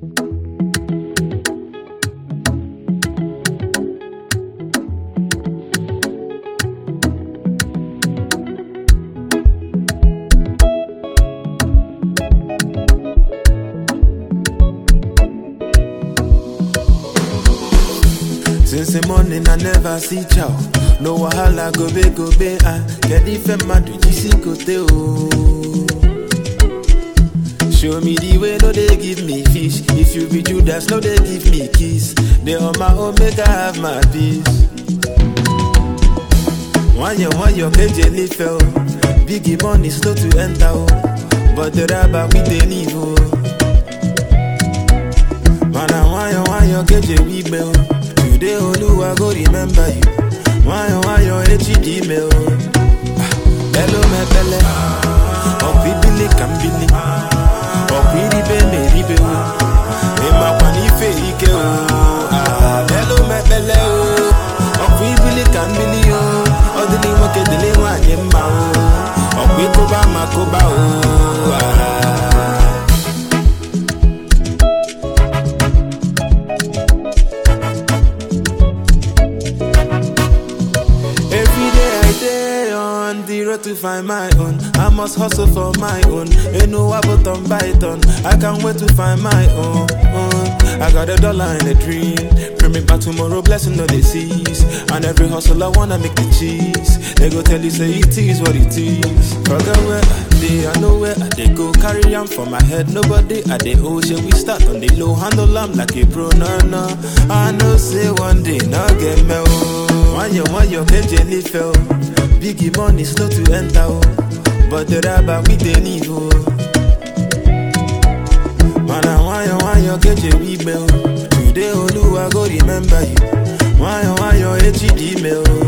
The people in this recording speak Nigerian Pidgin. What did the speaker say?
Since the morning I never see chow. No wahala go be get if mad with kote oh. Show me the way, no they give me fish. If you be Judas, no they give me kiss. They on my own make I have my peace. One year, KJ fell. Biggie money slow to enter oh. But the rabba we they leave oh. Man I want your KJ we bell. Today Oluwa go remember you. Why your HD mail? Hello me pele. Opibili kambili. Opiri be me ribe o. E ma kwani fe ike o. Hello me pele o. Opibili kambili o. Odili moke dele wa nyemma o. Opi koba makoba o. To find my own, I must hustle for my own. Ain't no about on Python. I can't wait to find my own. I got $1 in a dream. Bring me back tomorrow, blessing no disease. And every hustle I wanna make the cheese. They go tell you say it is what it is. Forget where I dey, I know where I dey go. Carry on for my head, nobody at the ocean. We start on the low, handle am like a pro. No. I know say one day, no get me oh. One year, KJ fell. Biggie money slow to enter oh. But the rabba we they leave oh. Man I want your KJ we bell. Today Oluwa go remember you. Why your HD mail.